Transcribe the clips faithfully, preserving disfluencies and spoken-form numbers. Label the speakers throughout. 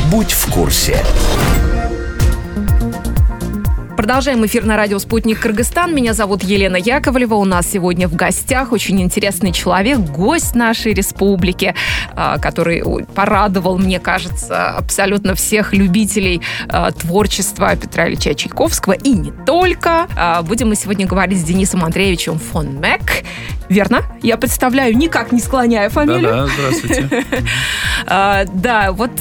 Speaker 1: Будь в курсе.
Speaker 2: Продолжаем эфир на радио «Спутник Кыргызстан». Меня зовут Елена Яковлева. У нас сегодня в гостях очень интересный человек, гость нашей республики, который порадовал, мне кажется, абсолютно всех любителей творчества Петра Ильича Чайковского. И не только. Будем мы сегодня говорить с Денисом Андреевичем фон Мек. Верно? Я представляю, никак не склоняя фамилию.
Speaker 3: Да-да, здравствуйте.
Speaker 2: Да, вот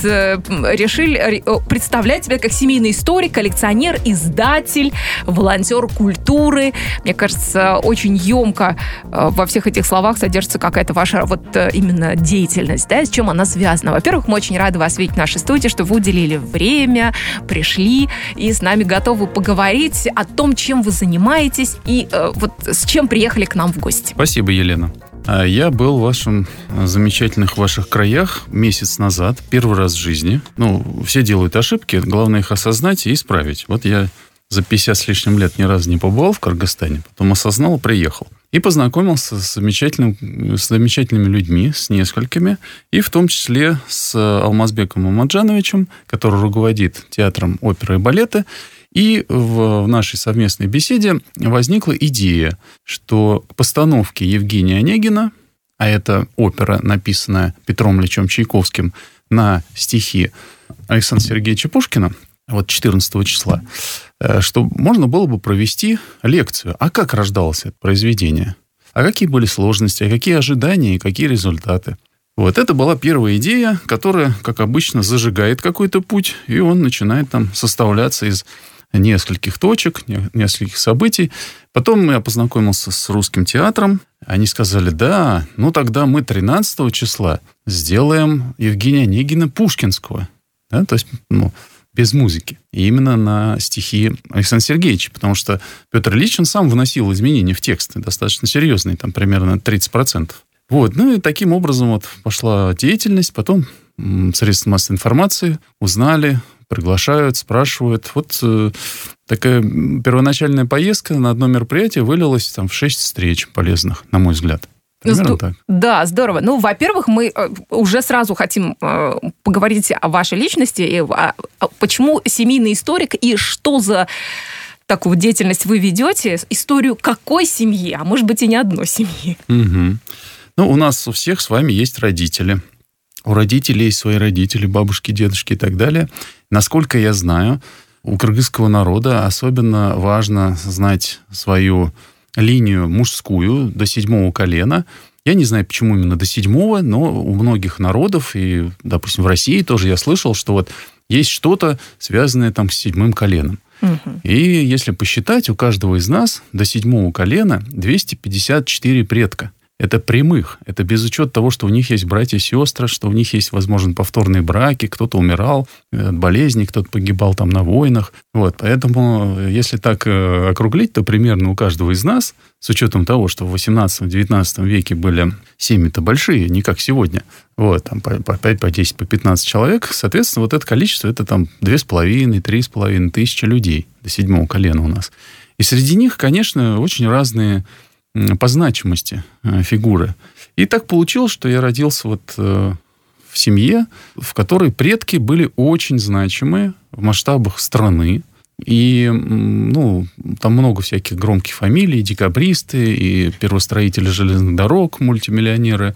Speaker 2: решили представлять тебя как семейный историк, коллекционер, издатель, волонтер культуры. Мне кажется, очень емко во всех этих словах содержится какая-то ваша вот именно деятельность, да, с чем она связана. Во-первых, мы очень рады вас видеть в нашей студии, что вы уделили время, пришли и с нами готовы поговорить о том, чем вы занимаетесь и вот с чем приехали к нам в гости.
Speaker 3: Спасибо, Елена. Я был в вашем замечательных ваших краях месяц назад, первый раз в жизни. Ну, все делают ошибки, главное их осознать и исправить. Вот я за пятьдесят с лишним лет ни разу не побывал в Кыргызстане, потом осознал и приехал. И познакомился с, замечательным, с замечательными людьми, с несколькими, и в том числе с Алмазбеком Мамаджановичем, который руководит театром оперы и балета. И в, в нашей совместной беседе возникла идея, что к постановке Евгения Онегина, а это опера, написанная Петром Ильичем Чайковским на стихи Александра Сергеевича Пушкина, вот четырнадцатого числа, что можно было бы провести лекцию. А как рождалось это произведение? А какие были сложности? А какие ожидания и какие результаты? Вот это была первая идея, которая, как обычно, зажигает какой-то путь, и он начинает там составляться из нескольких точек, нескольких событий. Потом я познакомился с русским театром. Они сказали, да, ну тогда мы тринадцатого числа сделаем Евгения Онегина Пушкинского. Да, то есть, ну, без музыки. И именно на стихи Александра Сергеевича, потому что Петр Ильич, он сам вносил изменения в тексты, достаточно серьезные, там примерно тридцать процентов. Вот, ну и таким образом вот пошла деятельность, потом средства массовой информации узнали, приглашают, спрашивают. Вот э, такая первоначальная поездка на одно мероприятие вылилась там в шесть встреч полезных, на мой взгляд. Примерно так.
Speaker 2: Да, здорово. Ну, во-первых, мы уже сразу хотим э, поговорить о вашей личности, и, а, почему семейный историк, и что за такую деятельность вы ведете, историю какой семьи, а может быть и не одной семьи.
Speaker 3: Угу. Ну, у нас у всех с вами есть родители. У родителей есть свои родители, бабушки, дедушки и так далее. Насколько я знаю, у кыргызского народа особенно важно знать свою линию мужскую до седьмого колена. Я не знаю, почему именно до седьмого, но у многих народов, и, допустим, в России тоже я слышал, что вот есть что-то, связанное там с седьмым коленом. Угу. И если посчитать, у каждого из нас до седьмого колена двести пятьдесят четыре предка. Это прямых. Это без учета того, что у них есть братья и сестры, что у них есть, возможно, повторные браки, кто-то умирал от болезней, кто-то погибал там на войнах. Вот. Поэтому, если так округлить, то примерно у каждого из нас, с учетом того, что в восемнадцатом-девятнадцатом веке были семьи-то большие, не как сегодня, вот, там по пять, по десять, по пятнадцать человек, соответственно, вот это количество, это там две с половиной, три с половиной тысячи людей до седьмого колена у нас. И среди них, конечно, очень разные по значимости фигуры. И так получилось, что я родился вот в семье, в которой предки были очень значимые в масштабах страны. И, ну, там много всяких громких фамилий, декабристы, и первостроители железных дорог, мультимиллионеры,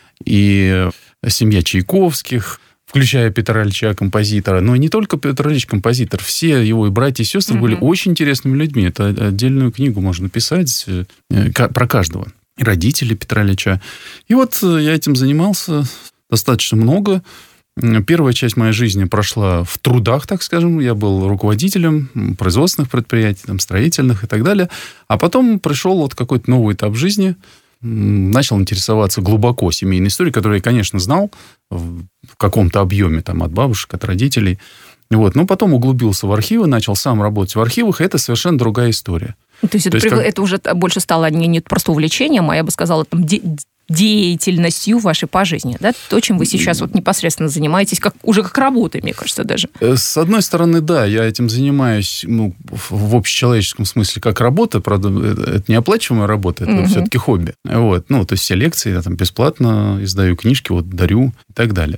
Speaker 3: и семья Чайковских, включая Петра Ильича, композитора. Но и не только Петр Ильич, композитор. Все его и братья, и сестры mm-hmm. были очень интересными людьми. Это отдельную книгу можно писать про каждого. И родители Петра Ильича. И вот я этим занимался достаточно много. Первая часть моей жизни прошла в трудах, так скажем. Я был руководителем производственных предприятий, там, строительных и так далее. А потом пришел вот какой-то новый этап жизни. Начал интересоваться глубоко семейной историей, которую я, конечно, знал в каком-то объеме там, от бабушек, от родителей. Вот. Но потом углубился в архивы, начал сам работать в архивах, и это совершенно другая история.
Speaker 2: То есть, То это, есть как... это уже больше стало не, не просто увлечением, а я бы сказала, там, де... деятельностью вашей по жизни, да? То, чем вы сейчас вот непосредственно занимаетесь, как, уже как работой, мне кажется, даже.
Speaker 3: С одной стороны, да, я этим занимаюсь ну, в общечеловеческом смысле как работа, правда, это не оплачиваемая работа, это угу. все-таки хобби. Вот. Ну, то есть все лекции я там бесплатно издаю, книжки вот дарю и так далее.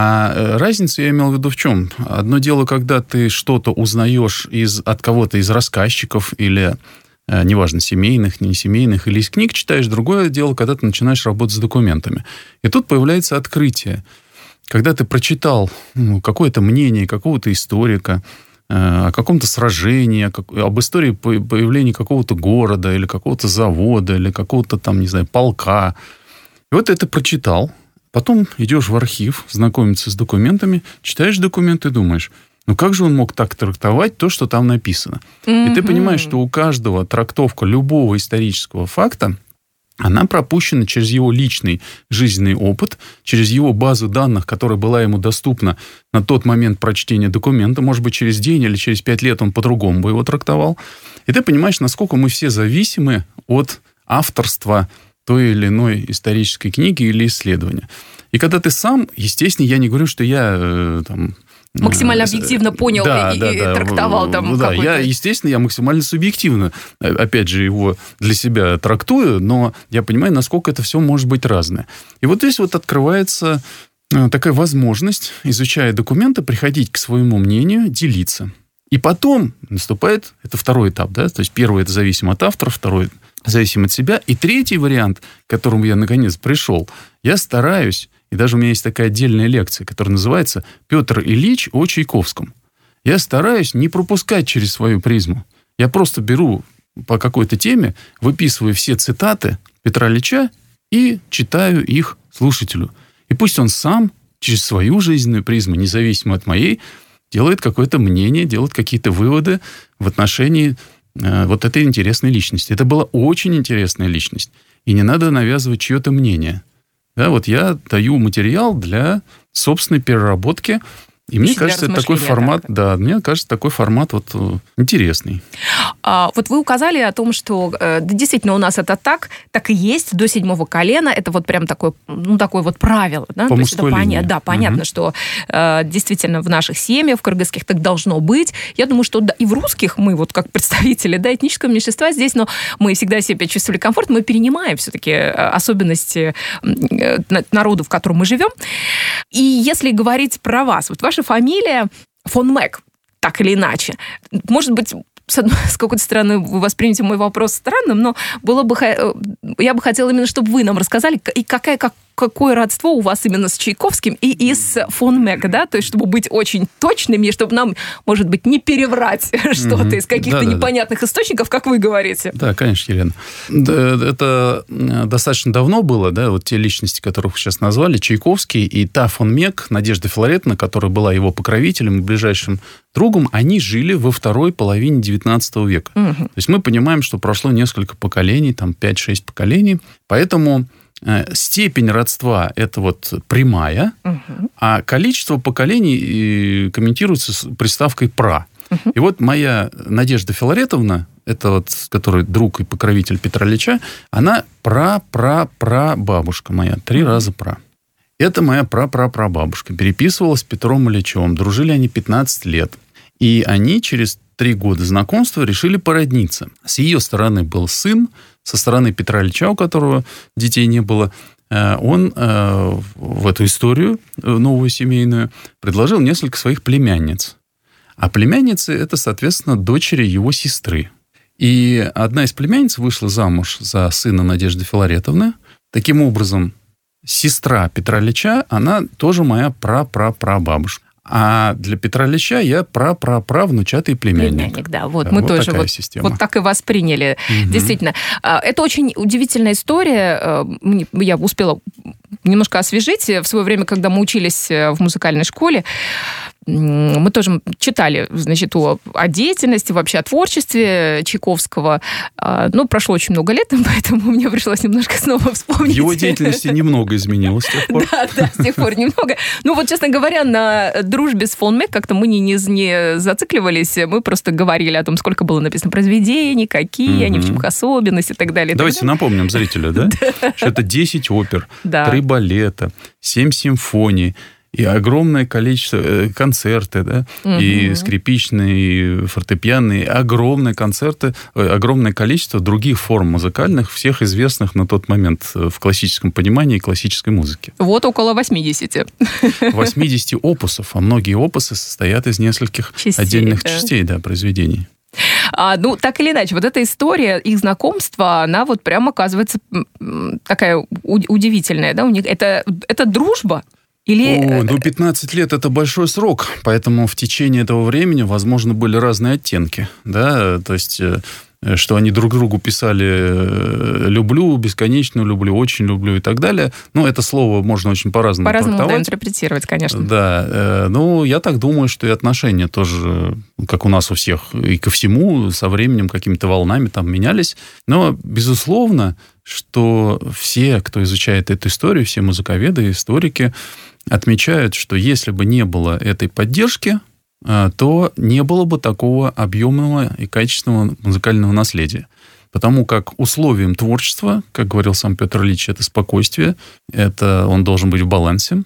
Speaker 3: А разницу я имел в виду в чем? Одно дело, когда ты что-то узнаешь из, от кого-то из рассказчиков или неважно, семейных, не семейных, или из книг читаешь. Другое дело, когда ты начинаешь работать с документами. И тут появляется открытие. Когда ты прочитал ну, какое-то мнение какого-то историка э, о каком-то сражении, как, об истории появления какого-то города, или какого-то завода, или какого-то там, не знаю, полка. И вот это прочитал. Потом идешь в архив, знакомиться с документами, читаешь документы и думаешь... Ну, как же он мог так трактовать то, что там написано? Mm-hmm. И ты понимаешь, что у каждого трактовка любого исторического факта, она пропущена через его личный жизненный опыт, через его базу данных, которая была ему доступна на тот момент прочтения документа. Может быть, через день или через пять лет он по-другому бы его трактовал. И ты понимаешь, насколько мы все зависимы от авторства той или иной исторической книги или исследования. И когда ты сам, естественно, я не говорю, что я э, там...
Speaker 2: максимально объективно понял
Speaker 3: да,
Speaker 2: и,
Speaker 3: да,
Speaker 2: и
Speaker 3: да.
Speaker 2: трактовал там
Speaker 3: ну, да, я, естественно, я максимально субъективно, опять же, его для себя трактую, но я понимаю, насколько это все может быть разное. И вот здесь вот открывается такая возможность, изучая документы, приходить к своему мнению, делиться. И потом наступает, это второй этап, да, то есть первый это зависимо от автора, второй зависимо от себя, и третий вариант, к которому я наконец пришел, я стараюсь. И даже у меня есть такая отдельная лекция, которая называется «Петр Ильич о Чайковском». Я стараюсь не пропускать через свою призму. Я просто беру по какой-то теме, выписываю все цитаты Петра Ильича и читаю их слушателю. И пусть он сам через свою жизненную призму, независимо от моей, делает какое-то мнение, делает какие-то выводы в отношении э, вот этой интересной личности. Это была очень интересная личность. И не надо навязывать чье-то мнение. Да, вот я даю материал для собственной переработки, и мне кажется, такой формат, так. да, мне кажется, такой формат вот интересный.
Speaker 2: А, вот вы указали о том, что э, действительно у нас это так, так и есть до седьмого колена. Это вот прям такое, ну такое вот правило, да.
Speaker 3: По мужской линии.
Speaker 2: Да, понятно, угу. что э, действительно в наших семьях, в кыргызских так должно быть. Я думаю, что да, и в русских мы вот как представители, да, этнического меньшинства здесь, но мы всегда себя чувствовали комфортно, мы перенимаем все-таки особенности э, народа, в котором мы живем. И если говорить про вас, вот ваша фамилия фон Мэг, так или иначе. Может быть, с, одной, с какой-то стороны, вы воспримете мой вопрос странным, но было бы, я бы хотела именно, чтобы вы нам рассказали, и какая, как, какое родство у вас именно с Чайковским и, и с фон Мэг, да, то есть, чтобы быть очень точными, чтобы нам, может быть, не переврать mm-hmm. что-то из каких-то да, непонятных да, источников, как вы говорите.
Speaker 3: Да, конечно, Елена. Это достаточно давно было, да, вот те личности, которых вы сейчас назвали, Чайковский и та фон Мэг, Надежда Филаретовна, которая была его покровителем и ближайшим другом, они жили во второй половине девятнадцатого века. Mm-hmm. То есть мы понимаем, что прошло несколько поколений, там пять-шесть поколений, поэтому степень родства – это вот прямая, угу. а количество поколений комментируется с приставкой «пра». Угу. И вот моя Надежда Филаретовна, это вот, который друг и покровитель Петра Ильича, она пра-пра-пра-бабушка моя, три угу. раза пра. Это моя пра-пра-пра-бабушка. Переписывалась с Петром Ильичем, дружили они пятнадцать лет. И они через три года знакомства решили породниться. С ее стороны был сын, со стороны Петра Ильича, у которого детей не было, он в эту историю новую семейную предложил несколько своих племянниц. А племянницы – это, соответственно, дочери его сестры. И одна из племянниц вышла замуж за сына Надежды Филаретовны. Таким образом, сестра Петра Ильича, она тоже моя пра-пра-прабабушка. А для Петра Ильича я пра-пра-пра-внучатый племянник.
Speaker 2: Племянник, да. Вот да, мы вот тоже вот, вот так и восприняли. Угу. Действительно. Это очень удивительная история. Я успела немножко освежить в свое время, когда мы учились в музыкальной школе. мы тоже читали, значит, о, о деятельности, вообще о творчестве Чайковского. Ну, прошло очень много лет, поэтому мне пришлось немножко снова вспомнить.
Speaker 3: В его деятельности немного изменилось с тех пор.
Speaker 2: Да, да, с тех пор немного. Ну, вот, честно говоря, на дружбе с фон Мэг как-то мы не, не, не зацикливались, мы просто говорили о том, сколько было написано произведений, какие mm-hmm. они, в чем их особенности и так далее.
Speaker 3: Давайте так напомним зрителю, да, что это десять опер, три балета, семь симфоний, и огромное количество концерты, да, угу. и скрипичные, и фортепианные, огромные концерты, огромное количество других форм музыкальных, всех известных на тот момент в классическом понимании классической музыки.
Speaker 2: Вот около восьмидесяти.
Speaker 3: восемьдесят опусов, а многие опусы состоят из нескольких частей, отдельных да. частей, да, произведений.
Speaker 2: А, ну, так или иначе, вот эта история их знакомства, она вот прям оказывается такая удивительная, да, у них это, это дружба. Или...
Speaker 3: О, ну, пятнадцать лет – это большой срок, поэтому в течение этого времени, возможно, были разные оттенки, да, то есть, что они друг другу писали «люблю», «бесконечно люблю», «очень люблю» и так далее. Ну, это слово можно очень по-разному
Speaker 2: По-разному,
Speaker 3: трактовать.
Speaker 2: да, интерпретировать, конечно.
Speaker 3: Да, ну, я так думаю, что и отношения тоже, как у нас у всех, и ко всему со временем какими-то волнами там менялись. Но, безусловно, что все, кто изучает эту историю, все музыковеды, историки, отмечают, что если бы не было этой поддержки, то не было бы такого объемного и качественного музыкального наследия. Потому как условием творчества, как говорил сам Петр Ильич, это спокойствие, это он должен быть в балансе,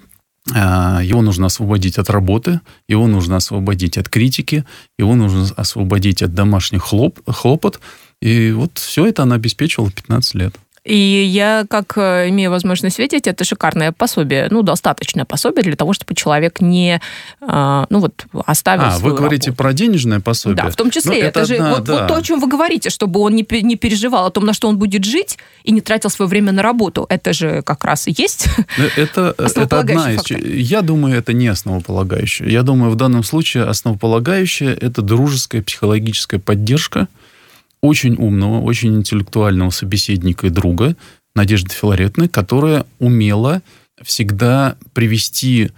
Speaker 3: его нужно освободить от работы, его нужно освободить от критики, его нужно освободить от домашних хлоп, хлопот. И вот все это она обеспечивала пятнадцать лет.
Speaker 2: И я, как имею возможность видеть, это шикарное пособие, ну, достаточное пособие для того, чтобы человек не, ну, вот, оставил
Speaker 3: а,
Speaker 2: свою
Speaker 3: вы говорите
Speaker 2: работу.
Speaker 3: Про денежное пособие?
Speaker 2: Да, в том числе.
Speaker 3: Ну,
Speaker 2: это
Speaker 3: это
Speaker 2: же
Speaker 3: одна,
Speaker 2: вот,
Speaker 3: да.
Speaker 2: вот то, о чем вы говорите, чтобы он не, не переживал о том, на что он будет жить, и не тратил свое время на работу. Это же как раз и есть
Speaker 3: это, это одна из... Я думаю, это не основополагающее. Я думаю, в данном случае основополагающее – это дружеская психологическая поддержка очень умного, очень интеллектуального собеседника и друга Надежды Филаретовны, которая умела всегда привести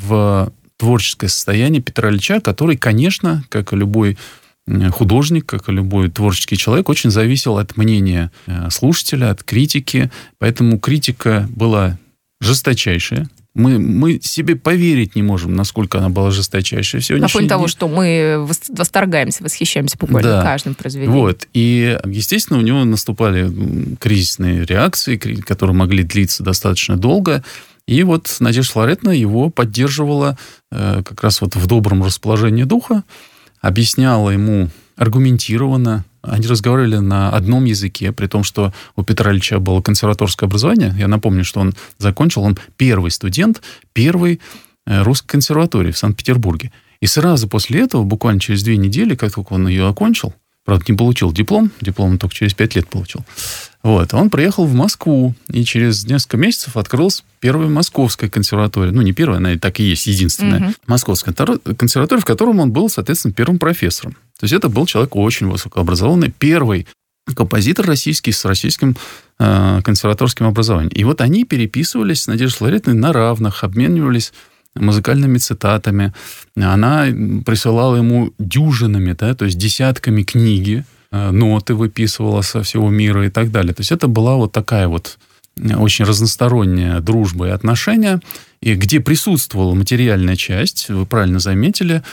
Speaker 3: в творческое состояние Петра Ильича, который, конечно, как и любой художник, как и любой творческий человек, очень зависел от мнения слушателя, от критики. Поэтому критика была жесточайшая. Мы, мы себе поверить не можем, насколько она была жесточайшая.
Speaker 2: На фоне того, что мы восторгаемся, восхищаемся буквально да. каждым произведением.
Speaker 3: Вот. И, естественно, у него наступали кризисные реакции, которые могли длиться достаточно долго. И вот Надежда Филаретовна его поддерживала как раз вот в добром расположении духа, объясняла ему аргументированно. Они разговаривали на одном языке, при том, что у Петра Ильича было консерваторское образование. Я напомню, что он закончил, он первый студент первой русской консерватории в Санкт-Петербурге. И сразу после этого, буквально через две недели, как только он ее окончил, правда, не получил диплом, диплом он только через пять лет получил, вот, он приехал в Москву, и через несколько месяцев открылась первая московская консерватория. Ну, не первая, она и так и есть, единственная uh-huh. московская консерватория, в котором он был, соответственно, первым профессором. То есть это был человек очень высокообразованный, первый композитор российский с российским э, консерваторским образованием. И вот они переписывались с Надеждой Филаретовной на равных, обменивались музыкальными цитатами. Она присылала ему дюжинами, да, то есть десятками книги, ноты выписывала со всего мира и так далее. То есть это была вот такая вот очень разносторонняя дружба и отношения, и где присутствовала материальная часть, вы правильно заметили,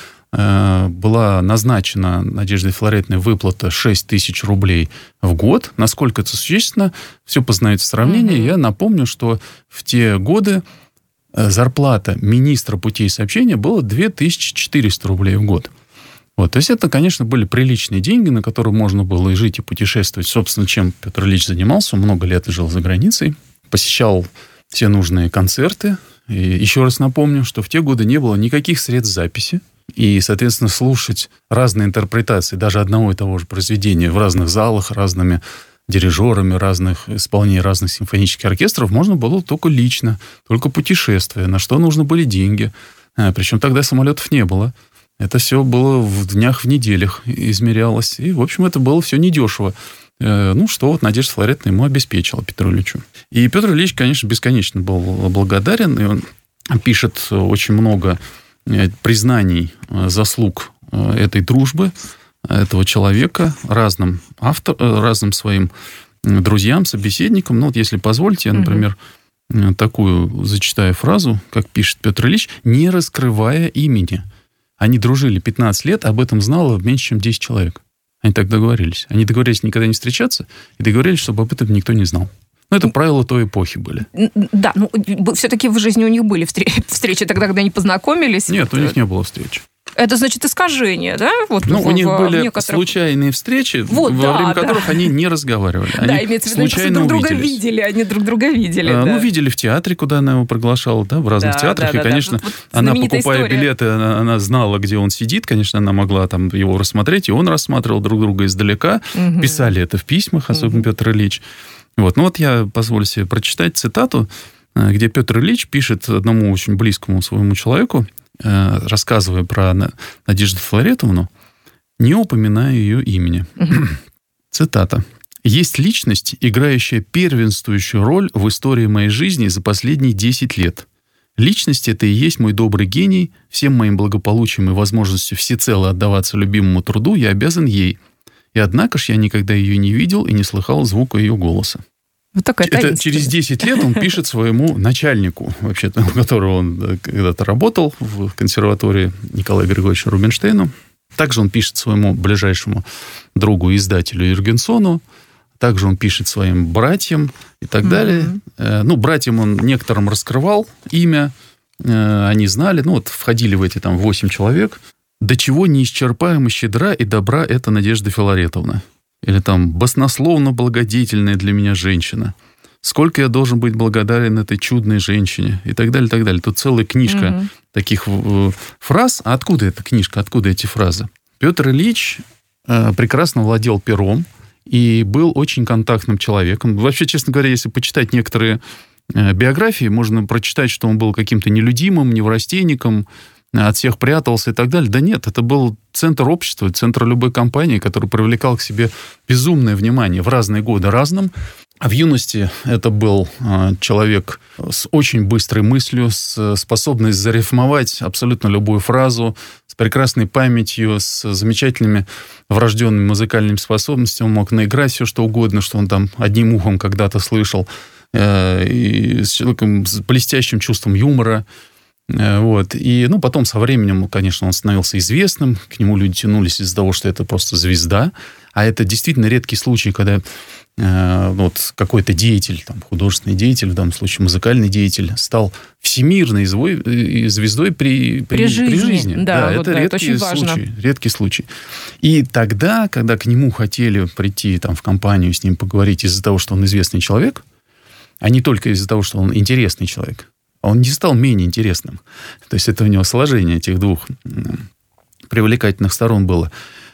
Speaker 3: была назначена Надеждой Филаретовной выплата шесть тысяч рублей в год. Насколько это существенно, все познается в сравнении. Mm-hmm. Я напомню, что в те годы зарплата министра путей сообщения была две тысячи четыреста рублей в год. Вот. То есть это, конечно, были приличные деньги, на которые можно было и жить, и путешествовать. Собственно, чем Петр Ильич занимался. Он много лет жил за границей. Посещал все нужные концерты. И еще раз напомню, что в те годы не было никаких средств записи. И, соответственно, слушать разные интерпретации даже одного и того же произведения в разных залах, разными дирижерами, разных исполнений разных симфонических оркестров можно было только лично, только путешествуя, на что нужны были деньги. Причем тогда самолетов не было. Это все было в днях, в неделях измерялось. И, в общем, это было все недешево. Ну, что вот Надежда Филаретовна ему обеспечила, Петру Ильичу. И Петр Ильич, конечно, бесконечно был благодарен. И он пишет очень много признаний заслуг этой дружбы, этого человека разным, автор, разным своим друзьям, собеседникам. Ну, вот если позволите, я, например, угу. такую зачитаю фразу, как пишет Петр Ильич, не раскрывая имени. Они дружили пятнадцать лет, об этом знало меньше, чем десять человек. Они так договорились. Они договорились никогда не встречаться, и договорились, чтобы об этом никто не знал. Ну, это правила той эпохи были.
Speaker 2: Да, ну, все-таки в жизни у них были встречи тогда, когда они познакомились.
Speaker 3: Нет, вот, у них не было встреч.
Speaker 2: Это значит искажение, да? Вот
Speaker 3: ну,
Speaker 2: в,
Speaker 3: у них были
Speaker 2: некоторых...
Speaker 3: случайные встречи,
Speaker 2: вот,
Speaker 3: во
Speaker 2: да,
Speaker 3: время
Speaker 2: да.
Speaker 3: которых они не разговаривали. Они
Speaker 2: да, имеется в виду, что друг друга видели, они друг друга видели.
Speaker 3: А,
Speaker 2: да.
Speaker 3: Ну, видели в театре, куда она его приглашала, да, в разных да, театрах. Да, и, да, конечно, да. Вот она, покупая история. билеты, она, она знала, где он сидит. Конечно, она могла там его рассмотреть, и он рассматривал друг друга издалека. Угу. Писали это в письмах, особенно угу. Петр Ильич. Вот. Ну, вот я позволю себе прочитать цитату, где Петр Ильич пишет одному очень близкому своему человеку, рассказывая про Надежду Филаретовну, не упоминая ее имени. Uh-huh. Цитата. «Есть личность, играющая первенствующую роль в истории моей жизни за последние десять лет. Личность эта и есть мой добрый гений, всем моим благополучием и возможностью всецело отдаваться любимому труду я обязан ей. И однако ж я никогда ее не видел и не слыхал звука ее голоса».
Speaker 2: Вот такая
Speaker 3: Это через десять лет он пишет своему начальнику, вообще-то, у которого он когда-то работал в консерватории, Николаю Григорьевичу Рубинштейну. Также он пишет своему ближайшему другу, издателю Юргенсону. Также он пишет своим братьям и так mm-hmm. далее. Ну, братьям он некоторым раскрывал имя, они знали, ну, вот входили в эти там восемь человек. «До чего неисчерпаемо щедра и добра эта Надежда Филаретовна». Или там «баснословно благодетельная для меня женщина». «Сколько я должен быть благодарен этой чудной женщине?» И так далее, и так далее. Тут целая книжка mm-hmm. таких фраз. А откуда эта книжка? Откуда эти фразы? Петр Ильич э, прекрасно владел пером и был очень контактным человеком. Вообще, честно говоря, если почитать некоторые э, биографии, можно прочитать, что он был каким-то нелюдимым, неврастенником, от всех прятался и так далее. Да нет, это был центр общества, центр любой компании, который привлекал к себе безумное внимание в разные годы разным. А в юности это был э, человек с очень быстрой мыслью, с способностью зарифмовать абсолютно любую фразу, с прекрасной памятью, с замечательными врожденными музыкальными способностями. Он мог наиграть все, что угодно, что он там одним ухом когда-то слышал, э, и с человеком с блестящим чувством юмора. Вот. И, ну, потом со временем, конечно, он становился известным, к нему люди тянулись из-за того, что это просто звезда, а это действительно редкий случай, когда э, вот, какой-то деятель, там, художественный деятель, в данном случае музыкальный деятель, стал всемирной звездой при, при, при жизни. При жизни. Да, да, вот, это, да, редкий это очень случай, важно. Редкий случай. И тогда, когда к нему хотели прийти там, в компанию, с ним поговорить из-за того, что он известный человек, а не только из-за того, что он интересный человек, он не стал менее интересным. То есть это у него сложение этих двух привлекательных сторон было.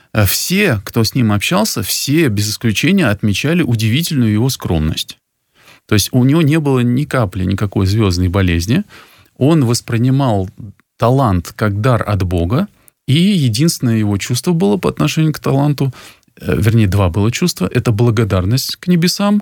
Speaker 3: Все, кто с ним общался, все без исключения отмечали удивительную его скромность. То есть у него не было ни капли никакой звездной болезни. Он воспринимал талант как дар от Бога. И единственное его чувство было по отношению к таланту, вернее, два было чувства. Это благодарность к небесам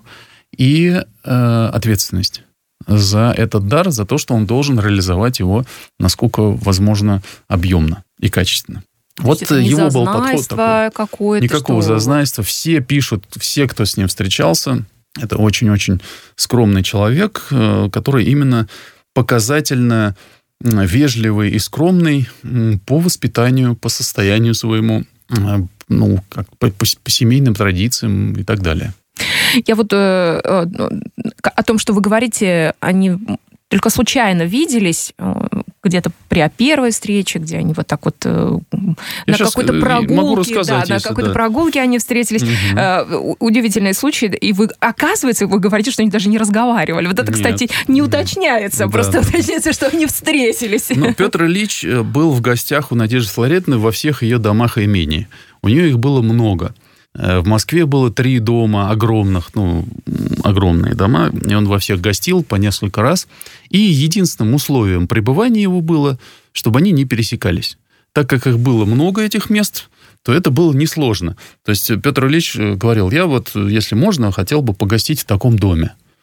Speaker 3: и э, ответственность за этот дар, за то, что он должен реализовать его, насколько возможно, объемно и качественно.
Speaker 2: То
Speaker 3: вот его был подход такой. Никакого
Speaker 2: что...
Speaker 3: зазнайства. Все пишут, все, кто с ним встречался, это очень-очень скромный человек, который именно показательно вежливый и скромный по воспитанию, по состоянию своему, ну, как по, по, по семейным традициям и так далее.
Speaker 2: Я вот э, э, о том, что вы говорите, они только случайно виделись э, где-то при первой встрече, где они вот так вот э, на какой-то прогулке, да, на какой-то да. прогулке они встретились. Угу. Э, удивительные случаи. И вы, оказывается, вы говорите, что они даже не разговаривали. Вот это, Нет. кстати, не уточняется. Да. Просто да. уточняется, что они встретились.
Speaker 3: Но Петр Ильич был в гостях у Надежды Филаретовны во всех ее домах и имении. У нее их было много. В Москве было три дома огромных, ну, огромные дома, и он во всех гостил по несколько раз. И единственным условием пребывания его было, чтобы они не пересекались. Так как их было много, этих мест, то это было несложно. То есть Петр Ильич говорил, я вот, если можно, хотел бы погостить в таком доме.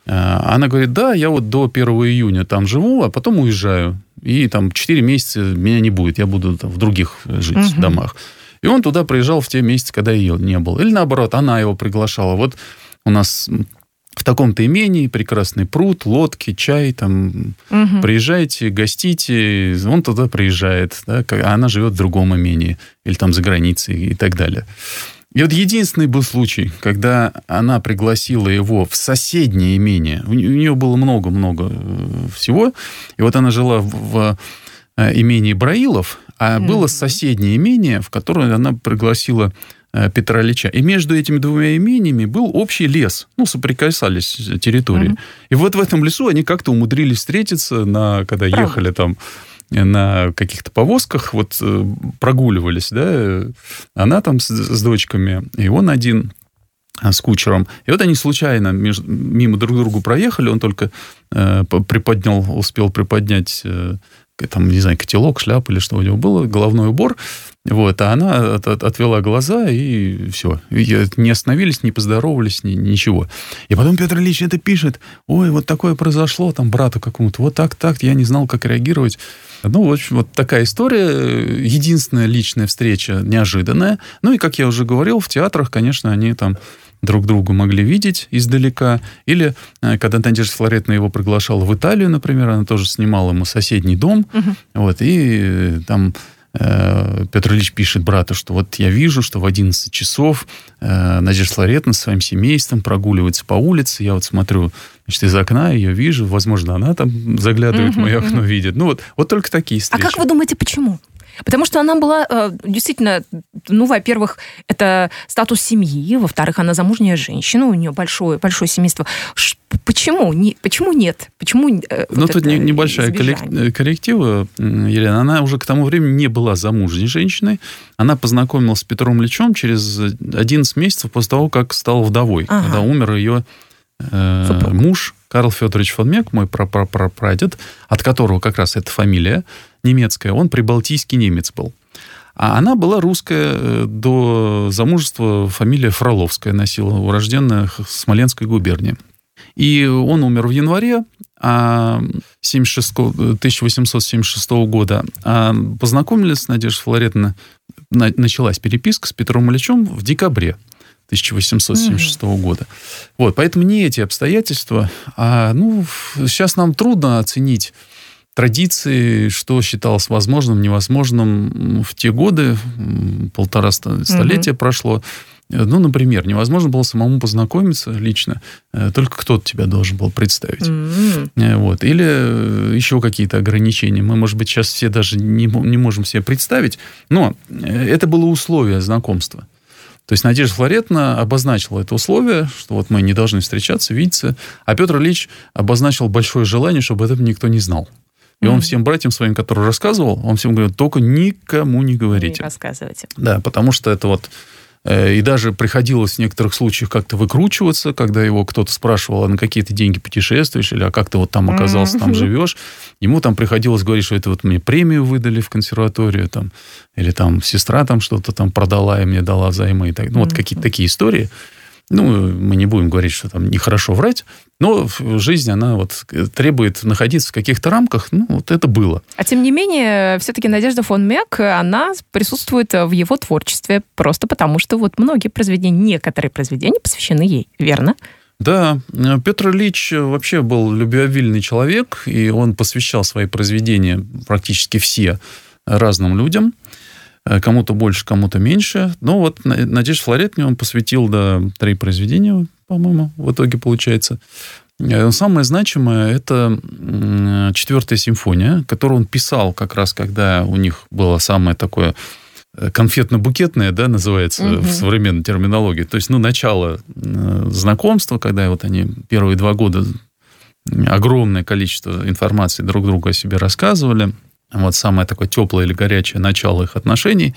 Speaker 3: Она говорит, да, я вот до первого июня там живу, а потом уезжаю. И там четыре месяца меня не будет, я буду там в других жить uh-huh. домах. И он туда приезжал в те месяцы, когда ее не было. Или наоборот, она его приглашала. Вот у нас в таком-то имении прекрасный пруд, лодки, чай, там, uh-huh. приезжайте, гостите. Он туда приезжает, да, а она живет в другом имении. Или там за границей и так далее. И вот единственный был случай, когда она пригласила его в соседнее имение. У нее было много-много всего. И вот она жила в имении Браилов, а mm-hmm. было соседнее имение, в которое она пригласила Петра Ильича. И между этими двумя имениями был общий лес. Ну, соприкасались территории. Mm-hmm. И вот в этом лесу они как-то умудрились встретиться, на, когда Правда. ехали там на каких-то повозках, вот прогуливались, да, она там с, с дочками, и он один с кучером. И вот они случайно между, мимо друг друга проехали, он только э, приподнял, успел приподнять, э, там, не знаю, котелок, шляпу или что у него было, головной убор, вот, а она от, от, отвела глаза, и все. И не остановились, не поздоровались, ни, ничего. И потом Петр Ильич это пишет, ой, вот такое произошло, там, брату какому-то, вот так, так, я не знал, как реагировать. Ну, в общем, вот такая история. Единственная личная встреча неожиданная. Ну, и, как я уже говорил, в театрах, конечно, они там друг друга могли видеть издалека. Или, когда Надежда Флоретовна его приглашала в Италию, например, она тоже снимала ему соседний дом. Uh-huh. Вот, и там э, Петр Ильич пишет брату, что вот я вижу, что в одиннадцать часов э, Надежда Флоретовна со своим семейством прогуливается по улице. Я вот смотрю, значит, из окна ее вижу. Возможно, она там заглядывает uh-huh, в мое окно, uh-huh. видит. Ну, вот, вот только такие встречи.
Speaker 2: А как вы думаете, почему? Потому что она была действительно, ну, во-первых, это статус семьи, во-вторых, она замужняя женщина, у нее большое, большое семейство. Почему? Не, почему нет? Почему
Speaker 3: ну, вот тут небольшая избежание? Корректива, Елена. Она уже к тому времени не была замужней женщиной. Она познакомилась с Петром Ильичем через одиннадцать месяцев после того, как стала вдовой, ага. когда умер ее э, муж Карл Федорович фон Мек, мой прапрапрапрадед, от которого как раз эта фамилия немецкая, он прибалтийский немец был. А она была русская, до замужества фамилия Фроловская носила, урожденная в Смоленской губернии. И он умер в январе тысяча восемьсот семьдесят шестого года. А познакомились Надежда Флоретовна, началась переписка с Петром Ильичем в декабре тысяча восемьсот семьдесят шестого mm-hmm. года. Вот, поэтому не эти обстоятельства, а ну, сейчас нам трудно оценить традиции, что считалось возможным, невозможным в те годы, полтора столетия mm-hmm. прошло. Ну, например, невозможно было самому познакомиться лично, только кто-то тебя должен был представить. Mm-hmm. Вот. Или еще какие-то ограничения. Мы, может быть, сейчас все даже не, не можем себе представить, но это было условие знакомства. То есть Надежда Флоретовна обозначила это условие, что вот мы не должны встречаться, видеться, а Петр Ильич обозначил большое желание, чтобы об этом никто не знал. И mm-hmm. он всем братьям своим, которые рассказывал, он всем говорил, только никому не говорите.
Speaker 2: Не рассказывайте.
Speaker 3: Да, потому что это вот... И даже приходилось в некоторых случаях как-то выкручиваться, когда его кто-то спрашивал, а на какие ты деньги путешествуешь, или а как ты вот там оказался, mm-hmm. там живешь. Ему там приходилось говорить, что это вот мне премию выдали в консерваторию, там, или там сестра там что-то там продала и мне дала взаймы. И так. Ну, mm-hmm. вот какие-то такие истории. Ну, мы не будем говорить, что там нехорошо врать, но жизнь, она вот требует находиться в каких-то рамках, ну, вот это было.
Speaker 2: А тем не менее, все-таки Надежда фон Мек, она присутствует в его творчестве просто потому, что вот многие произведения, некоторые произведения посвящены ей, верно?
Speaker 3: Да, Петр Ильич вообще был любвеобильный человек, и он посвящал свои произведения практически все разным людям. Кому-то больше, кому-то меньше. Но вот Надежде Флоретовне он посвятил, да, три произведения, по-моему, в итоге получается. Самое значимое – это четвертая симфония, которую он писал как раз, когда у них было самое такое конфетно-букетное, да, называется угу. в современной терминологии. То есть, ну, начало знакомства, когда вот они первые два года огромное количество информации друг другу о себе рассказывали. Вот самое такое теплое или горячее начало их отношений.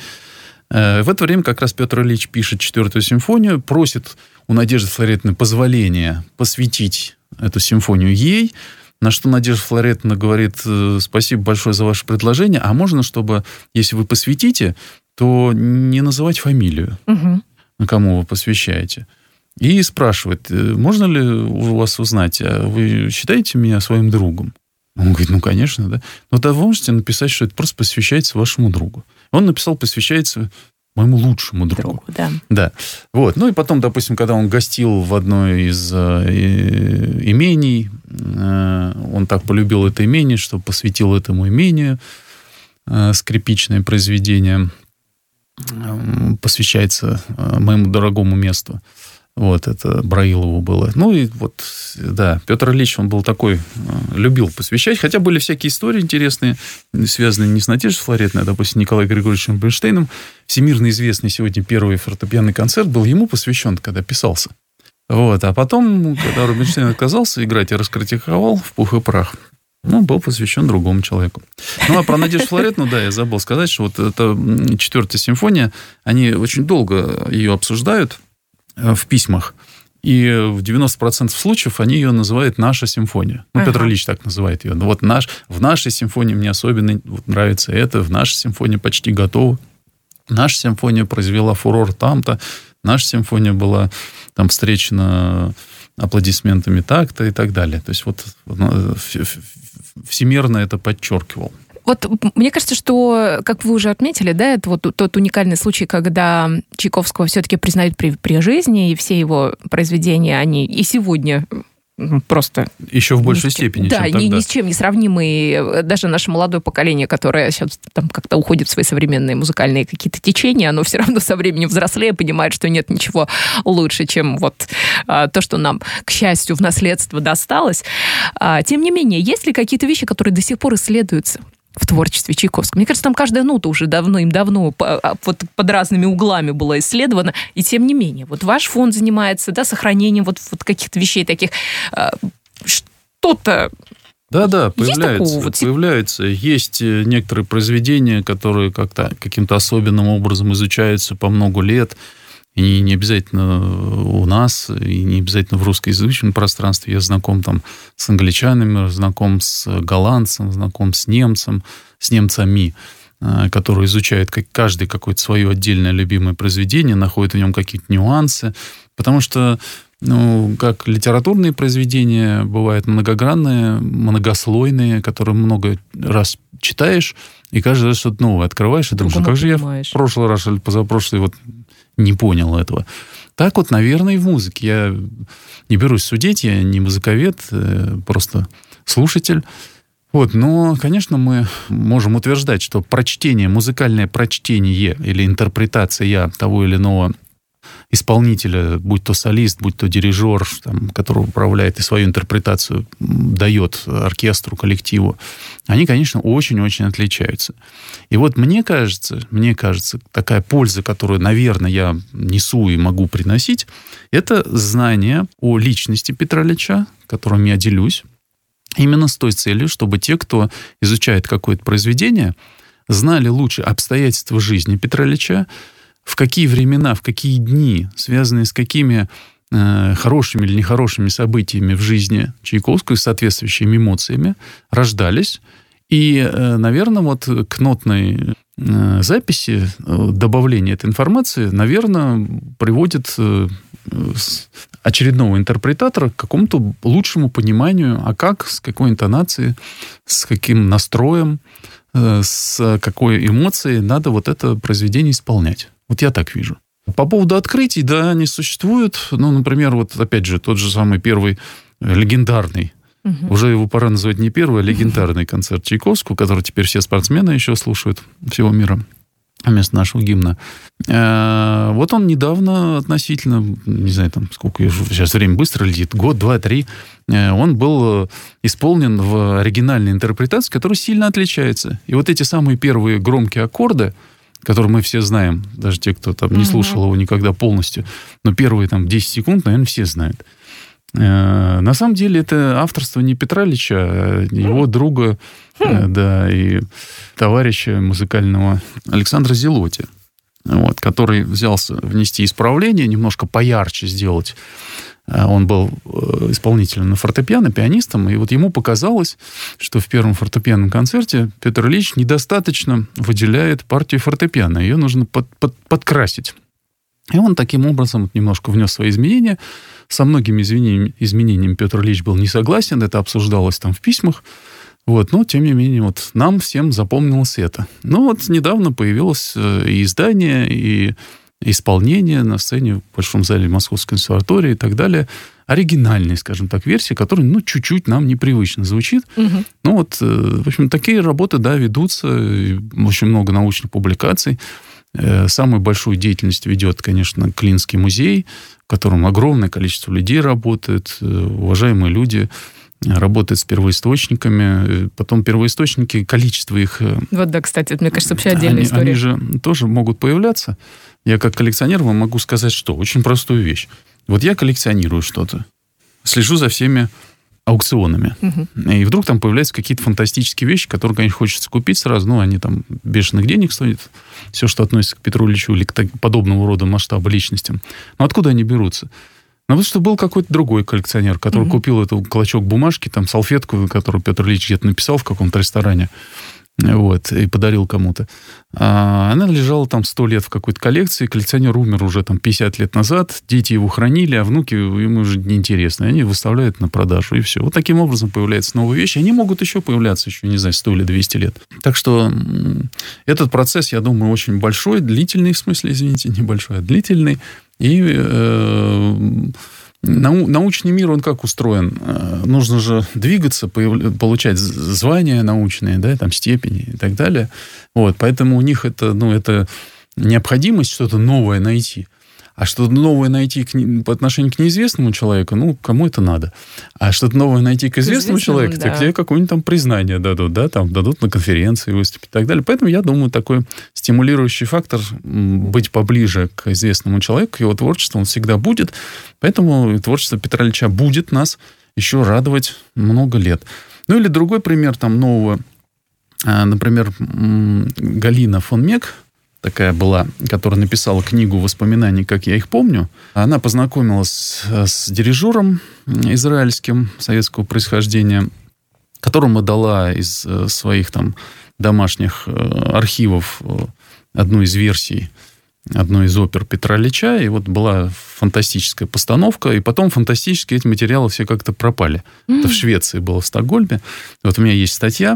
Speaker 3: В это время как раз Петр Ильич пишет четвертую симфонию, просит у Надежды Флоретовны позволения посвятить эту симфонию ей, на что Надежда Флоретовна говорит: спасибо большое за ваше предложение, а можно, чтобы, если вы посвятите, то не называть фамилию, угу. кому вы посвящаете. и спрашивает, можно ли у вас узнать, а вы считаете меня своим другом? Он говорит, ну, конечно, да. Но тогда вы можете написать, что это просто посвящается вашему другу. Он написал, посвящается моему лучшему другу.
Speaker 2: Другу, да.
Speaker 3: Да. Вот. Ну, и потом, допустим, когда он гостил в одной из э, имений, э, он так полюбил это имение, что посвятил этому имению э, скрипичное произведение, э, посвящается э, моему дорогому месту. Вот, это Браилову было. Ну, и вот, да, Петр Ильич, он был такой, любил посвящать, хотя были всякие истории интересные, связанные не с Надеждой Флоретной, а, допустим, Николаем Григорьевичем Рубинштейном. Всемирно известный сегодня первый фортепианный концерт был ему посвящен, когда писался. Вот, а потом, когда Рубинштейн отказался играть и раскритиковал в пух и прах, ну, был посвящен другому человеку. Ну, а про Надежду Флоретну, да, я забыл сказать, что вот эта четвертая симфония, они очень долго ее обсуждают в письмах. И в девяносто процентов случаев они ее называют «наша симфония». Ну, ага. Петр Ильич так называет ее. Ну, вот наш, в нашей симфонии мне особенно вот нравится это, в нашей симфонии почти готова. Наша симфония произвела фурор там-то, наша симфония была там встречена аплодисментами так-то и так далее. То есть вот всемирно это подчеркивал.
Speaker 2: Вот мне кажется, что, как вы уже отметили, да, это вот тот уникальный случай, когда Чайковского все-таки признают при, при жизни, и все его произведения, они и сегодня просто...
Speaker 3: Еще в большей степени,
Speaker 2: да,
Speaker 3: чем
Speaker 2: ни,
Speaker 3: тогда.
Speaker 2: ни с чем не сравнимые. Даже наше молодое поколение, которое сейчас там как-то уходит в свои современные музыкальные какие-то течения, оно все равно со временем взрослее понимает, что нет ничего лучше, чем вот а, то, что нам, к счастью, в наследство досталось. А, тем не менее, есть ли какие-то вещи, которые до сих пор исследуются в творчестве Чайковского? Мне кажется, там каждая нота уже давно-давно вот под разными углами была исследована, и тем не менее, вот ваш фонд занимается, да, сохранением вот, вот каких-то вещей таких, что-то...
Speaker 3: Да-да, появляется,
Speaker 2: вот...
Speaker 3: появляется. Есть некоторые произведения, которые как-то каким-то особенным образом изучаются по много лет, и не обязательно у нас, и не обязательно в русскоязычном пространстве. Я знаком там с англичанами, знаком с голландцем, знаком с немцем, с немцами, которые изучают как каждый какое-то свое отдельное любимое произведение, находят в нем какие-то нюансы. Потому что, ну, как литературные произведения бывают многогранные, многослойные, которые много раз читаешь, и каждый раз что-то новое открываешь, и думаешь, ну как же я в прошлый раз или позапрошлый вот не понял этого. Так вот, наверное, и в музыке. Я не берусь судить, я не музыковед, просто слушатель. Вот, но, конечно, мы можем утверждать, что прочтение, музыкальное прочтение или интерпретация того или иного исполнителя, будь то солист, будь то дирижер, там, который управляет и свою интерпретацию дает оркестру, коллективу, они, конечно, очень-очень отличаются. И вот мне кажется, мне кажется, такая польза, которую, наверное, я несу и могу приносить, это знание о личности Петра Ильича, которым я делюсь, именно с той целью, чтобы те, кто изучает какое-то произведение, знали лучше обстоятельства жизни Петра Ильича, в какие времена, в какие дни, связанные с какими э, хорошими или нехорошими событиями в жизни Чайковского, с соответствующими эмоциями, рождались. И, э, наверное, вот к нотной э, записи, э, добавление этой информации, наверное, приводит э, очередного интерпретатора к какому-то лучшему пониманию, а как, с какой интонацией, с каким настроем, э, с какой эмоцией надо вот это произведение исполнять. Вот я так вижу. По поводу открытий, да, они существуют. Ну, например, вот опять же, тот же самый первый легендарный, угу. уже его пора называть не первый, а легендарный концерт Чайковского, который теперь все спортсмены еще слушают всего мира вместо нашего гимна. Вот он недавно относительно, не знаю, там сколько сейчас время быстро летит, год, два, три, он был исполнен в оригинальной интерпретации, которая сильно отличается. И вот эти самые первые громкие аккорды, которые мы все знаем, даже те, кто там не слушал его никогда полностью, но первые там десять секунд, наверное, все знают. На самом деле это авторство не Петра Ильича, а его друга, да, и товарища музыкального Александра Зелоти, вот, который взялся внести исправление, немножко поярче сделать. Он был исполнителем на фортепиано, пианистом, и вот ему показалось, что в первом фортепианном концерте Петр Ильич недостаточно выделяет партию фортепиано. Ее нужно под, под, подкрасить. И он таким образом немножко внес свои изменения. Со многими изменениями, изменениями Петр Ильич был не согласен, это обсуждалось там в письмах. Вот, но, тем не менее, вот нам всем запомнилось это. Ну, вот недавно появилось и издание, и исполнение на сцене в Большом зале Московской консерватории и так далее. Оригинальной, скажем так, версии, которая, ну, чуть-чуть нам непривычно звучит. Угу. Ну, вот, в общем, такие работы, да, ведутся. Очень много научных публикаций. Самую большую деятельность ведет, конечно, Клинский музей, в котором огромное количество людей работает, уважаемые люди работают с первоисточниками, потом первоисточники, количество их...
Speaker 2: Вот да, кстати, это, мне кажется, вообще отдельная
Speaker 3: они,
Speaker 2: история.
Speaker 3: Они же тоже могут появляться. Я как коллекционер вам могу сказать, что очень простую вещь. Вот я коллекционирую что-то, слежу за всеми аукционами. Угу. И вдруг там появляются какие-то фантастические вещи, которые, конечно, хочется купить сразу. Ну, они там бешеных денег стоят. Все, что относится к Петру Ильичу или к подобного рода масштаба личностям. Но откуда они берутся? Ну, вот что был какой-то другой коллекционер, который угу. купил этот клочок бумажки, там, салфетку, которую Петр Ильич где-то написал в каком-то ресторане. Вот, и подарил кому-то. А она лежала там сто лет в какой-то коллекции, коллекционер умер уже там пятьдесят лет назад, дети его хранили, а внуки ему уже неинтересны. Они выставляют на продажу, и все. Вот таким образом появляются новые вещи. Они могут еще появляться, еще, не знаю, сто или двести лет. Так что этот процесс, я думаю, очень большой, длительный, в смысле, извините, небольшой, а длительный. И э, нау, научный мир, он как устроен? Нужно же двигаться, получать звания научные, да, там, степени и так далее. Вот, поэтому у них это, ну, это необходимость что-то новое найти. А что-то новое найти к, по отношению к неизвестному человеку, ну, кому это надо? А что-то новое найти к известному человеку, да. Так тебе какое-нибудь там признание дадут, да, там дадут на конференции выступить и так далее. Поэтому я думаю, такой стимулирующий фактор быть поближе к известному человеку, к его творчеству, он всегда будет. Поэтому творчество Петра Ильича будет нас еще радовать много лет. Ну, или другой пример там нового, например, Галина фон Мек, такая была, которая написала книгу воспоминаний, как я их помню. Она познакомилась с дирижером израильским советского происхождения, которому дала из своих там домашних архивов одну из версий, одной из опер Петра Ильича. И вот была фантастическая постановка, и потом фантастически эти материалы все как-то пропали. Mm. Это в Швеции было, в Стокгольме. Вот у меня есть статья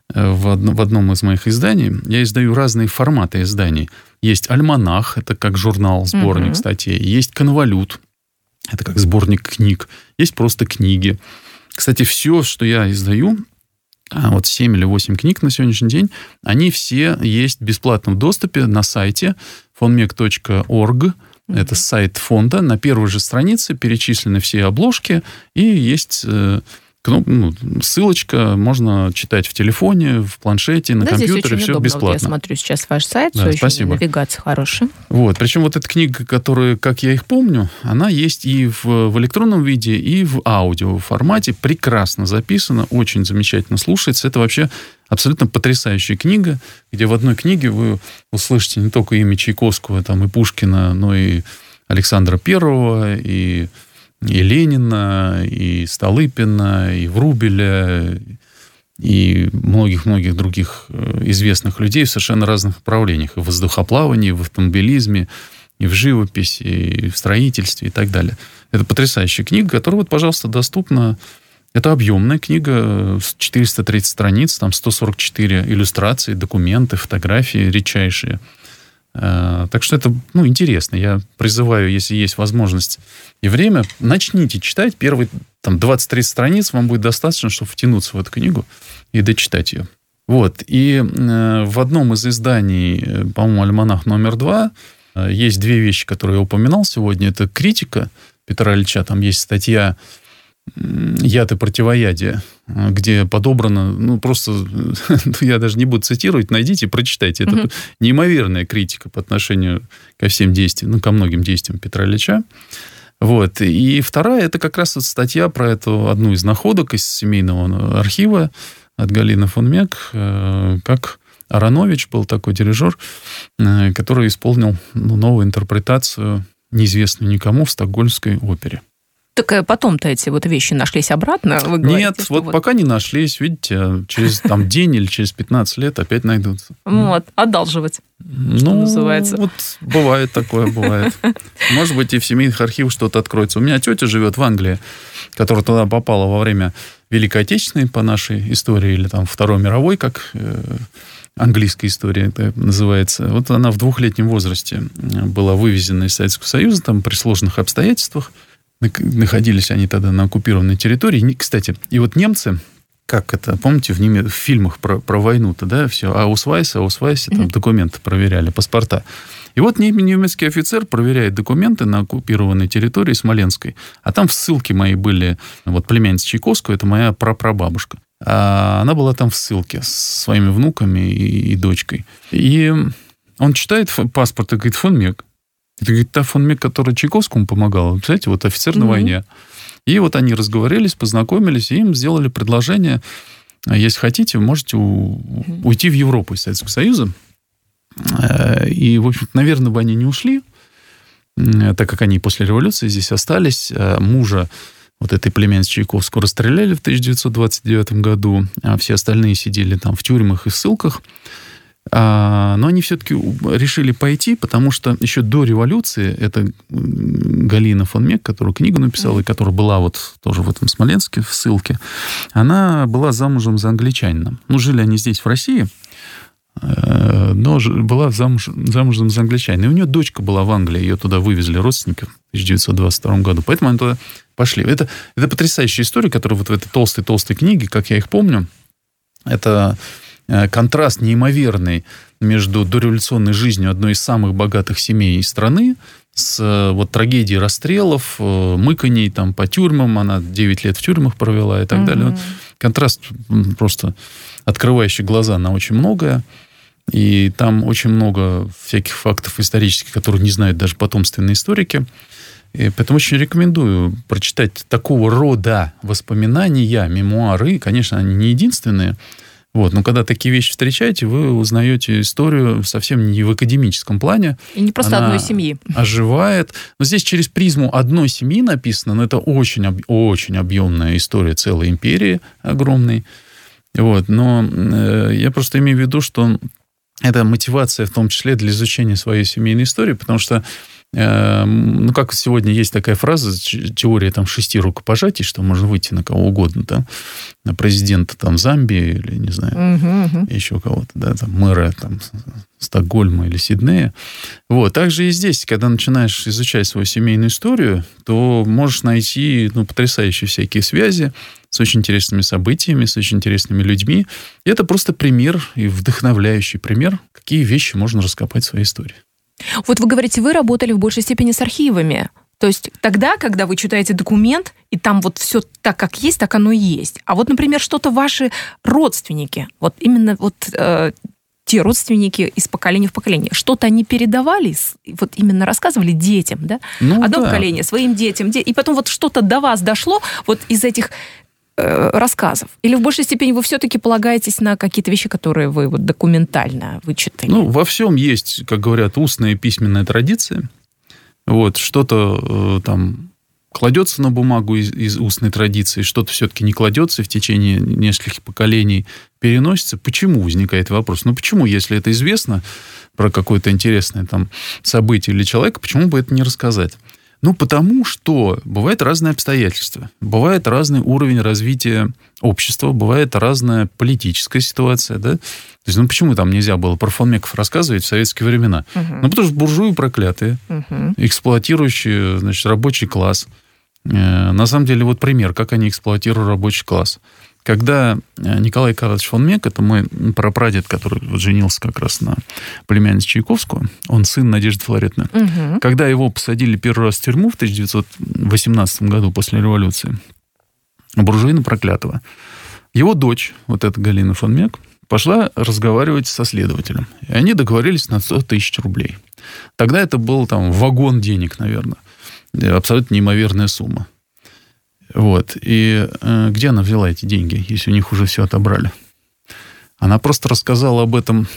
Speaker 3: в, одно, в одном из моих изданий. Я издаю разные форматы изданий. Есть альманах, это как журнал, сборник mm-hmm. статей. Есть конволют, это как сборник книг. Есть просто книги. Кстати, все, что я издаю, вот семь или восемь книг на сегодняшний день, они все есть в бесплатном доступе на сайте фон мек точка орг. Mm-hmm. Это сайт фонда. На первой же странице перечислены все обложки, и есть э, ну, ссылочка, можно читать в телефоне, в планшете, на да, компьютере, все удобно. Бесплатно. Вот
Speaker 2: я смотрю сейчас ваш сайт,
Speaker 3: да,
Speaker 2: все
Speaker 3: спасибо.
Speaker 2: Очень навигация хорошая.
Speaker 3: Вот, причем вот эта книга, которая, как я их помню, она есть и в, в электронном виде, и в аудио формате, прекрасно записана, очень замечательно слушается. Это вообще абсолютно потрясающая книга, где в одной книге вы услышите не только имя Чайковского там, и Пушкина, но и Александра Первого, и, и Ленина, и Столыпина, и Врубеля, и многих-многих других известных людей в совершенно разных направлениях. И в воздухоплавании, и в автомобилизме, и в живописи, и в строительстве, и так далее. Это потрясающая книга, которая, вот, пожалуйста, доступна. Это объемная книга, четыреста тридцать страниц, там сто сорок четыре иллюстрации, документы, фотографии редчайшие. Так что это, ну, интересно. Я призываю, если есть возможность и время, начните читать. Первые там, двадцать-тридцать страниц вам будет достаточно, чтобы втянуться в эту книгу и дочитать ее. Вот. И в одном из изданий, по-моему, «Альманах номер два», есть две вещи, которые я упоминал сегодня. Это критика Петра Ильича. Там есть статья «Яд и противоядие», где подобрано, ну, просто, я даже не буду цитировать, найдите, прочитайте. Это mm-hmm. неимоверная критика по отношению ко всем действиям, ну, ко многим действиям Петра Ильича. Вот. И вторая, это как раз вот статья про эту одну из находок из семейного архива от Галины фон Мек, как Аронович был такой дирижер, который исполнил ну, новую интерпретацию, неизвестную никому, в стокгольмской опере.
Speaker 2: Так потом-то эти вот вещи нашлись обратно? Вы говорите,
Speaker 3: Нет, вот, вот пока не нашлись, видите, через там, день или через пятнадцать лет опять найдутся.
Speaker 2: Вот, одалживать,
Speaker 3: ну,
Speaker 2: что называется.
Speaker 3: Вот бывает такое, бывает. Может быть, и в семейных архивах что-то откроется. У меня тетя живет в Англии, которая туда попала во время Великой Отечественной по нашей истории, или там Второй мировой, как э, английская история это называется. Вот она в двухлетнем возрасте была вывезена из Советского Союза, там при сложных обстоятельствах. Находились они тогда на оккупированной территории. Кстати, и вот немцы, как это, помните, в, неме, в фильмах про, про войну-то, да, все, аусвайс, аусвайсе, там документы проверяли, паспорта. И вот немецкий офицер проверяет документы на оккупированной территории Смоленской, а там в ссылке мои были, вот племянница Чайковского, это моя прапрабабушка. А она была там в ссылке с своими внуками и, и дочкой. И он читает паспорт и говорит: фон Мек. Это, говорит, та фон Мек, которая Чайковскому помогала. Представляете, вот офицер mm-hmm. на войне. И вот они разговорились, познакомились, и им сделали предложение: если хотите, вы можете у... mm-hmm. уйти в Европу из Советского Союза. И, в общем-то, наверное, бы они не ушли, так как они после революции здесь остались. Мужа вот этой племянницы Чайковского расстреляли в тысяча девятьсот двадцать девятом году, а все остальные сидели там в тюрьмах и ссылках. Но они все-таки решили пойти, потому что еще до революции это Галина фон Мек, которая книгу написала, и которая была вот тоже в этом Смоленске, в ссылке, она была замужем за англичанином. Ну, жили они здесь, в России, но была замуж, замужем за англичанином. И у нее дочка была в Англии, ее туда вывезли родственники в тысяча девятьсот двадцать втором году. Поэтому они туда пошли. Это, это потрясающая история, которая вот в этой толстой-толстой книге, как я их помню, это контраст неимоверный между дореволюционной жизнью одной из самых богатых семей страны с вот трагедией расстрелов, мыканий там по тюрьмам. Она девять лет в тюрьмах провела и так mm-hmm. далее. Контраст просто открывающий глаза на очень многое. И там очень много всяких фактов исторических, которые не знают даже потомственные историки. И поэтому очень рекомендую прочитать такого рода воспоминания, мемуары. Конечно, они не единственные. Вот. Но когда такие вещи встречаете, вы узнаете историю совсем не в академическом плане.
Speaker 2: И не просто
Speaker 3: Она
Speaker 2: одной семьи.
Speaker 3: Оживает. Но здесь через призму одной семьи написано, но это очень, очень объемная история целой империи огромной. Вот. Но э, я просто имею в виду, что это мотивация в том числе для изучения своей семейной истории, потому что э, ну, как сегодня есть такая фраза, теория там шести рукопожатий, что можно выйти на кого угодно, там, на президента там, Замбии или, не знаю, uh-huh, uh-huh. еще кого-то, да, там, мэра там, Стокгольма или Сиднея. Вот. Также и здесь, когда начинаешь изучать свою семейную историю, то можешь найти ну, потрясающие всякие связи с очень интересными событиями, с очень интересными людьми. И это просто пример и вдохновляющий пример, какие вещи можно раскопать в своей истории.
Speaker 2: Вот вы говорите, вы работали в большей степени с архивами. То есть тогда, когда вы читаете документ, и там вот все так, как есть, так оно и есть. А вот, например, что-то ваши родственники, вот именно вот э, те родственники из поколения в поколение, что-то они передавали, вот именно рассказывали детям, да?
Speaker 3: Ну,
Speaker 2: Одно
Speaker 3: да.
Speaker 2: поколение своим детям, и потом вот что-то до вас дошло вот из этих э, рассказов? Или в большей степени вы все-таки полагаетесь на какие-то вещи, которые вы вот документально вычитали?
Speaker 3: Ну, во всем есть, как говорят, устная и письменная традиция. Вот, что-то э, там кладется на бумагу из, из устной традиции, что-то все-таки не кладется, и в течение нескольких поколений переносится. Почему возникает вопрос? Ну, почему, если это известно про какое-то интересное там событие или человека, почему бы это не рассказать? Ну, потому что бывают разные обстоятельства, бывает разный уровень развития общества, бывает разная политическая ситуация, да? То есть, ну, почему там нельзя было про фон Меков рассказывать в советские времена? Uh-huh. Ну, потому что буржуи проклятые, uh-huh. эксплуатирующие, значит, рабочий класс. Э, на самом деле, вот пример, как они эксплуатируют рабочий класс. Когда Николай Карлович фон Мек, это мой прапрадед, который вот женился как раз на племяннице Чайковского, он сын Надежды Филаретовны. Угу. Когда его посадили первый раз в тюрьму в тысяча девятьсот восемнадцатом году после революции, буржуина проклятого, его дочь, вот эта Галина фон Мек, пошла разговаривать со следователем. И они договорились на сто тысяч рублей. Тогда это был там вагон денег, наверное. Абсолютно неимоверная сумма. Вот. И э, где она взяла эти деньги, если у них уже все отобрали? Она просто рассказала об этом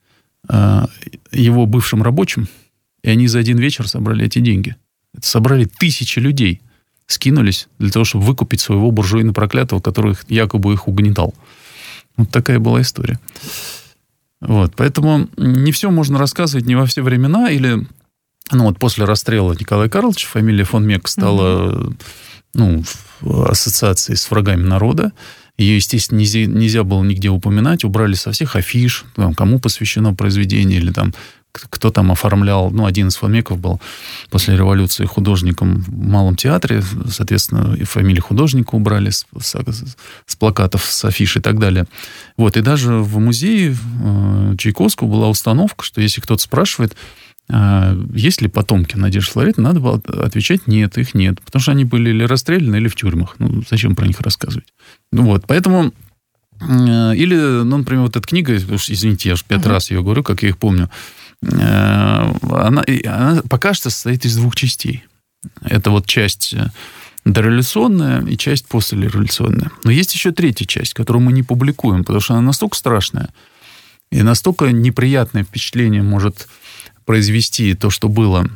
Speaker 3: э, его бывшим рабочим, и они за один вечер собрали эти деньги. Это собрали тысячи людей. скинулись для того, чтобы выкупить своего буржуина-проклятого, который якобы их угнетал. Вот такая была история. Вот, поэтому не все можно рассказывать не во все времена, или, ну, вот после расстрела Николая Карловича фамилия фон Мек стала, mm-hmm. ну, в ассоциации с врагами народа. Ее, естественно, нельзя, нельзя было нигде упоминать, убрали со всех афиш, там, кому посвящено произведение, или там кто там оформлял, ну, один из фон Меков был после революции художником в Малом театре, соответственно, и фамилию художника убрали с, с, с плакатов, с афиш и так далее. Вот, и даже в музее э, Чайковского была установка, что если кто-то спрашивает, э, есть ли потомки Надежды Флоретты, надо было отвечать нет, их нет, потому что они были или расстреляны, или в тюрьмах. Ну, зачем про них рассказывать? Ну, вот, поэтому... Э, или, ну, например, вот эта книга, извините, я уже пятый uh-huh. раз ее говорю, как я их помню, Она, она пока что состоит из двух частей. Это вот часть дореволюционная и часть послереволюционная. Но есть еще третья часть, которую мы не публикуем, потому что она настолько страшная и настолько неприятное впечатление может произвести то, что было,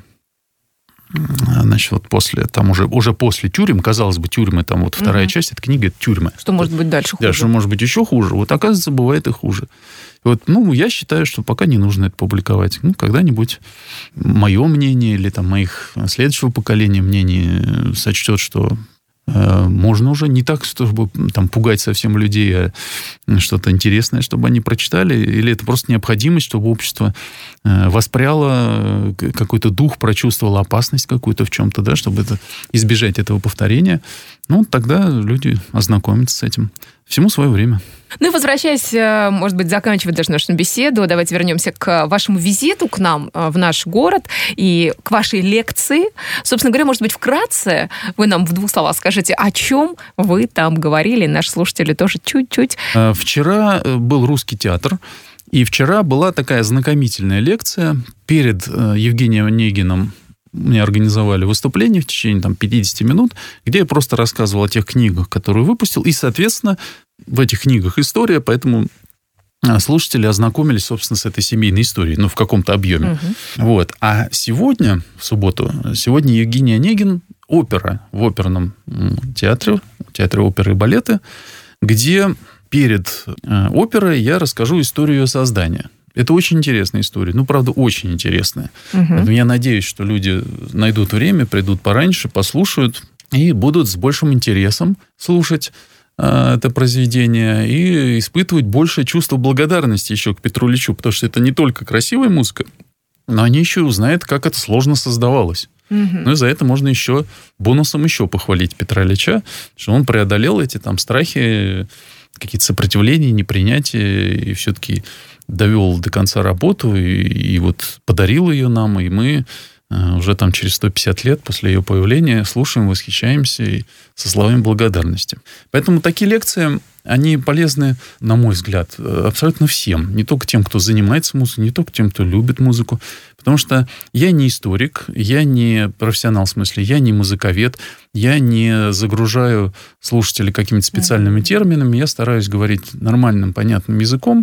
Speaker 3: значит, вот после, там уже, уже после тюрем, казалось бы, тюрьмы, там вот вторая угу. часть, это книга, это тюрьмы.
Speaker 2: Что может быть дальше хуже.
Speaker 3: Да, что может быть еще хуже. Вот, оказывается, бывает и хуже. Вот, ну, я считаю, что пока не нужно это публиковать. Ну, когда-нибудь мое мнение или там моих следующего поколения мнение сочтет, что э, можно уже не так, чтобы там пугать совсем людей, а что-то интересное, чтобы они прочитали, или это просто необходимость, чтобы общество э, воспряло, какой-то дух прочувствовало, опасность какую-то в чем-то, да, чтобы это, избежать этого повторения. Ну, тогда люди ознакомятся с этим. Всему свое время.
Speaker 2: Ну и возвращаясь, может быть, заканчивать даже нашу беседу, давайте вернемся к вашему визиту к нам в наш город и к вашей лекции. Собственно говоря, может быть, вкратце вы нам в двух словах скажите, о чем вы там говорили, наши слушатели тоже чуть-чуть.
Speaker 3: Вчера был русский театр, и вчера была такая знакомительная лекция перед Евгением Онегиным. Мне организовали выступление в течение там, пятьдесят минут, где я просто рассказывал о тех книгах, которые выпустил. И, соответственно, в этих книгах история, поэтому слушатели ознакомились, собственно, с этой семейной историей, ну, в каком-то объеме. Угу. Вот. А сегодня, в субботу, сегодня Евгений Онегин, опера в оперном театре, театре оперы и балета, где перед оперой я расскажу историю ее создания. Это очень интересная история. Ну, правда, очень интересная. Угу. Я надеюсь, что люди найдут время, придут пораньше, послушают и будут с большим интересом слушать э, это произведение и испытывать большее чувство благодарности еще к Петру Ильичу, потому что это не только красивая музыка, но они еще узнают, как это сложно создавалось. Угу. Ну, и за это можно еще бонусом еще похвалить Петра Ильича, что он преодолел эти там страхи, какие-то сопротивления, непринятия, и все-таки довел до конца работу, и, и вот подарил ее нам, и мы уже там через сто пятьдесят лет после ее появления слушаем, восхищаемся и со словами благодарности. Поэтому такие лекции, они полезны, на мой взгляд, абсолютно всем. Не только тем, кто занимается музыкой, не только тем, кто любит музыку. Потому что я не историк, я не профессионал в смысле, я не музыковед, я не загружаю слушателей какими-то специальными терминами, я стараюсь говорить нормальным, понятным языком,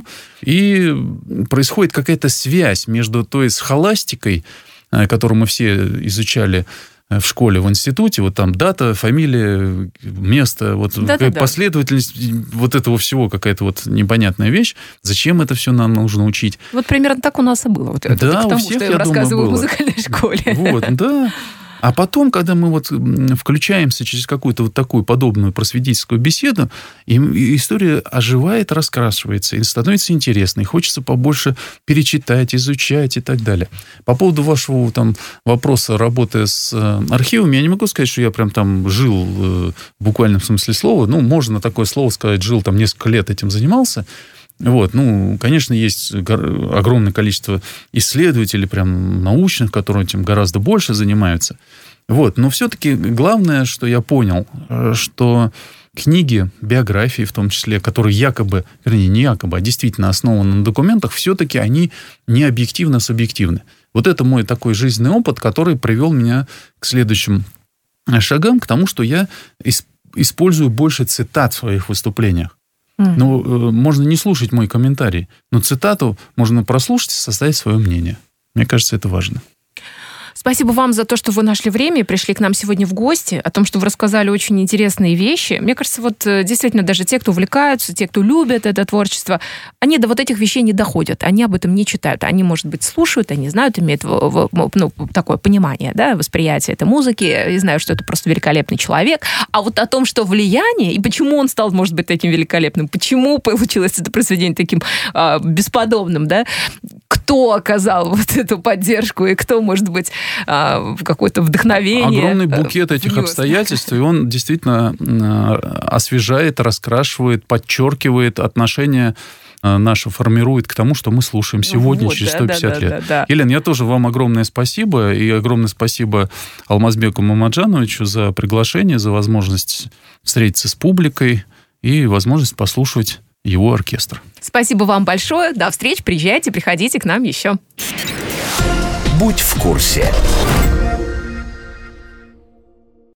Speaker 3: и происходит какая-то связь между той схоластикой, которую мы все изучали в школе, в институте, вот там дата, фамилия, место, вот
Speaker 2: Да-да-да.
Speaker 3: последовательность вот этого всего, какая-то вот непонятная вещь. Зачем это все нам нужно учить?
Speaker 2: Вот примерно так у нас и было. Вот это
Speaker 3: да,
Speaker 2: к тому,
Speaker 3: у всех,
Speaker 2: что
Speaker 3: я
Speaker 2: я рассказываю
Speaker 3: думаю,
Speaker 2: в музыкальной школе.
Speaker 3: Вот, да. А потом, когда мы вот включаемся через какую-то вот такую подобную просветительскую беседу, и история оживает, раскрашивается, и становится интересной, и хочется побольше перечитать, изучать и так далее. По поводу вашего там вопроса работы с архивами, я не могу сказать, что я прям там жил в буквальном смысле слова. Ну, можно такое слово сказать, жил там несколько лет этим занимался. Вот, ну, конечно, есть огромное количество исследователей, прям научных, которые этим гораздо больше занимаются. Вот, но все-таки главное, что я понял, что книги, биографии в том числе, которые якобы, вернее, не якобы, а действительно основаны на документах, все-таки они не объективно-субъективны. Вот это мой такой жизненный опыт, который привел меня к следующим шагам, к тому, что я использую больше цитат в своих выступлениях. Ну, можно не слушать мой комментарий, но цитату можно прослушать и составить свое мнение. Мне кажется, это важно.
Speaker 2: Спасибо вам за то, что вы нашли время и пришли к нам сегодня в гости, о том, что вы рассказали очень интересные вещи. Мне кажется, вот действительно даже те, кто увлекаются, те, кто любят это творчество, они до вот этих вещей не доходят, они об этом не читают. Они, может быть, слушают, они знают, имеют ну, такое понимание, да, восприятие этой музыки, и знают, что это просто великолепный человек. А вот о том, что влияние, и почему он стал, может быть, таким великолепным, почему получилось это произведение таким а, бесподобным, да, кто оказал вот эту поддержку, и кто, может быть, а, какое-то вдохновение.
Speaker 3: Огромный букет этих
Speaker 2: внес.
Speaker 3: обстоятельств, и он действительно освежает, раскрашивает, подчеркивает отношение наше, формирует к тому, что мы слушаем сегодня, вот, через сто пятьдесят да, да, лет. Да, да, да. Елена, я тоже вам огромное спасибо, и огромное спасибо Алмазбеку Мамаджановичу за приглашение, за возможность встретиться с публикой и возможность послушать его оркестр.
Speaker 2: Спасибо вам большое. До встречи. Приезжайте, приходите к нам еще.
Speaker 1: Будь в курсе.